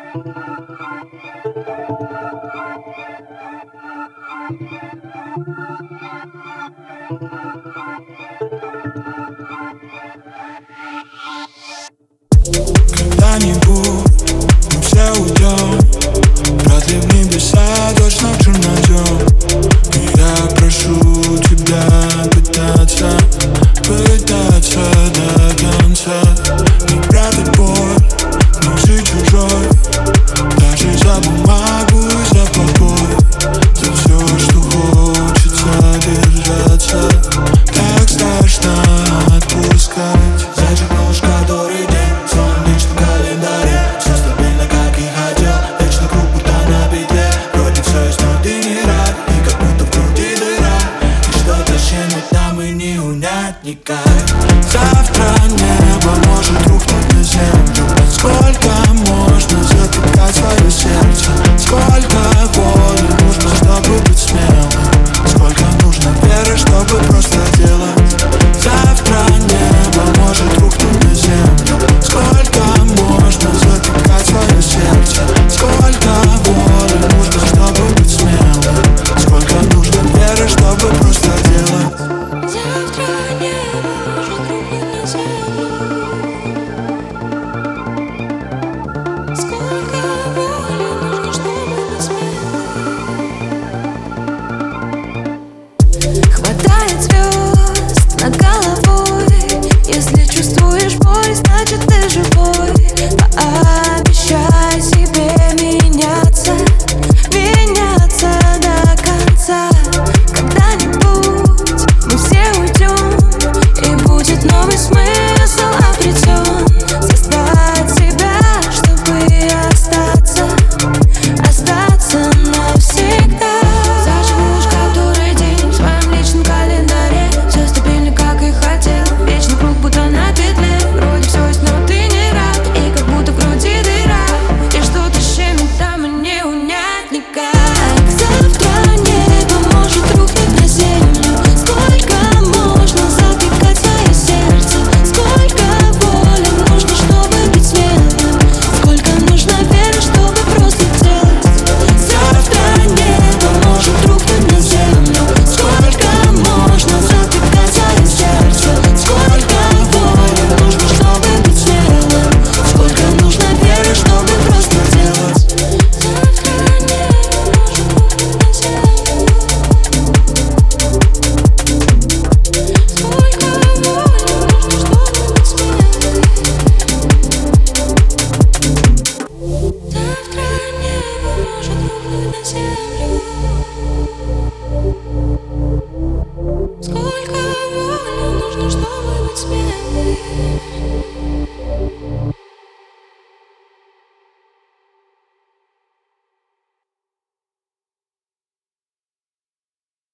Когда-нибудь мы все уйдем, продлим небеса, дождь ночью найдем. И я прошу тебя пытаться до конца. Не прятать боль, не жить чужой, даже за бумагу и за покой. За все, что хочется держаться, так страшно отпускать. Зачеркнешь который день в своем личном календаре. Все стабильно, как и хотел, вечно круг будто на петле. Вроде все есть, но ты не рад, и как будто в груди дыра. И что-то щемит нам и не унять никак. Завтра небо может рухнуть на землю. Сколько можно затыкать свое сердце? Сколько воли нужно, чтобы быть смелым? Сколько нужно веры, чтобы просто делать? Завтра небо может рухнуть на землю. Сколько можно затыкать свое сердце? Сколько воли нужно, чтобы быть смелым? Сколько нужно веры, чтобы просто делать? Завтра небо может рухнуть на землю. Сколько воли нужно, чтобы быть смелым? Хватает звезд над головой. Если чувствуешь боль, значит ты живой. Пообещай себе меняться до конца. Когда-нибудь мы все уйдем, и будет новый смысл обретен. Создать себя, чтобы остаться навсегда. Заживешь который день в своем личном календаре. Все стабильно, как и хотел, вечный круг будто на петле. Вроде все есть, но ты не рад, и как будто в груди дыра. И что-то щемит там и не унять никак. Завтра небо может рухнуть на землю. Сколько можно затыкать свое сердце? Сколько воли нужно, чтобы быть смелым? Сколько нужно веры, чтобы просто делать? Завтра небо может рухнуть на землю. Сколько можно затыкать свое сердце? Сколько воли нужно, чтобы быть смелым? Сколько нужно веры, чтобы просто делать? Завтра небо может рухнуть на землю. Сколько воли нужно, чтобы быть смелым? Завтра небо может рухнуть на землю. Сколько воли нужно, чтобы быть смелым?